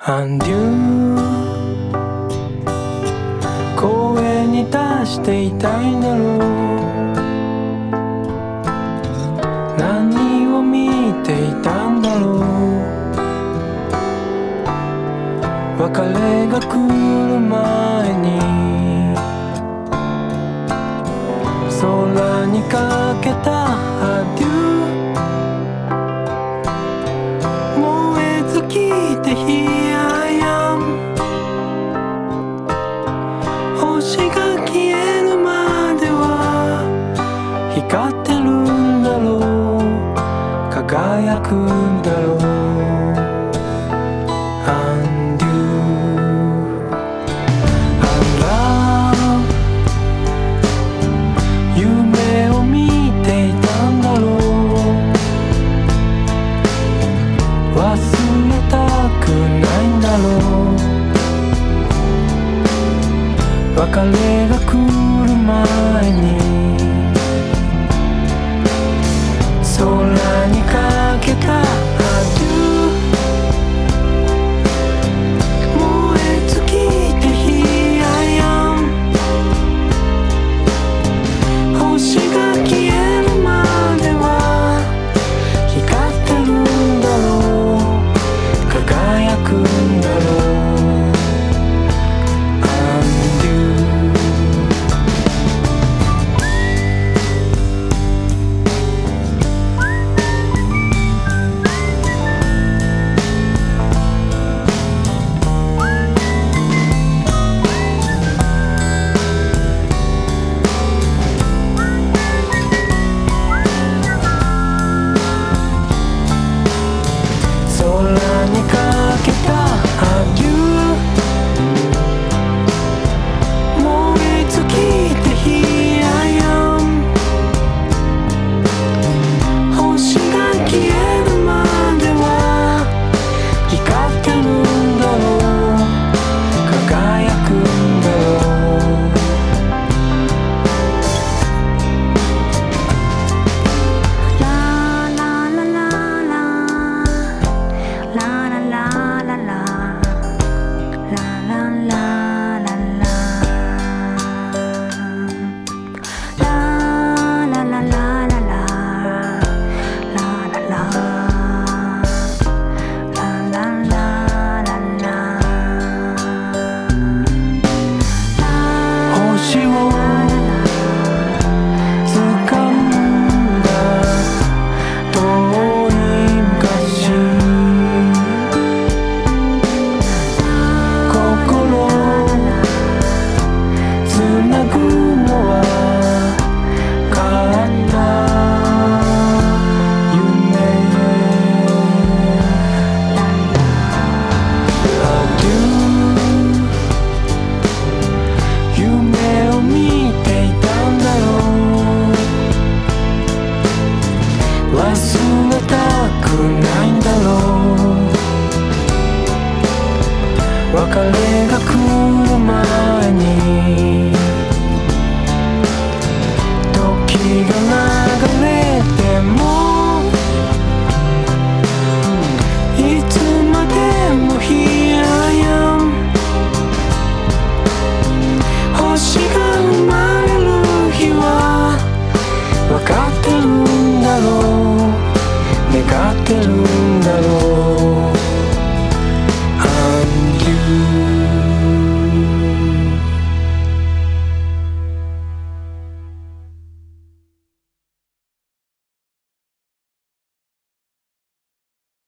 Undo 公園に出していたいんだろう。何を見ていたんだろう。別れが来る前に空にかけた Adieu 燃え尽きて Here I am 星が消えるまでは光ってるんだろう。輝くんだろう。夢を見ていたんだろう。忘れたくないんだろう。別れが来る前に空にかけた Adieu 燃え尽きて Here I am 星が消えるまでは光ってるんだろう。輝くんだろう。空にかけた Adieu 燃え尽きて Here I am 星が消えるまでは光ってるんだろう。輝くんだろう。星を掴んだ遠い昔心つなぐのは変わった夢 Adieu 夢を見ていたんだろう。忘れたくないんだろう。別れが来る前